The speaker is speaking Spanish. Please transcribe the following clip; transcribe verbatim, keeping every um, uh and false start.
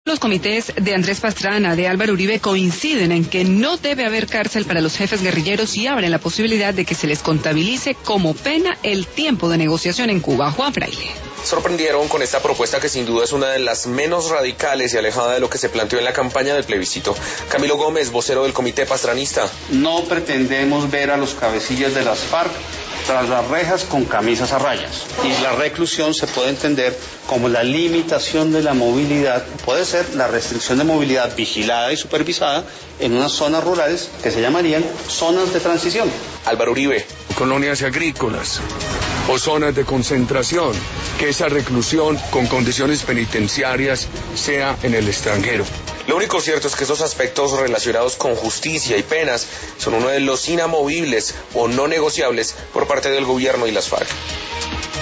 Los comités de Andrés Pastrana, de Álvaro Uribe, coinciden en que no debe haber cárcel para los jefes guerrilleros y abren la posibilidad de que se les contabilice como pena el tiempo de negociación en Cuba. Juan Fraile. Sorprendieron con esta propuesta que sin duda es una de las menos radicales y alejada de lo que se planteó en la campaña del plebiscito. Camilo Gómez, vocero del comité pastranista. No pretendemos ver a los cabecillas de las FARC tras las rejas con camisas a rayas. Y la reclusión se puede entender como la limitación de la movilidad, puede ser la restricción de movilidad vigilada y supervisada en unas zonas rurales que se llamarían zonas de transición. Álvaro Uribe. Colonias agrícolas o zonas de concentración, que esa reclusión con condiciones penitenciarias sea en el extranjero. Lo único cierto es que esos aspectos relacionados con justicia y penas son uno de los inamovibles o no negociables por parte del gobierno y las FARC.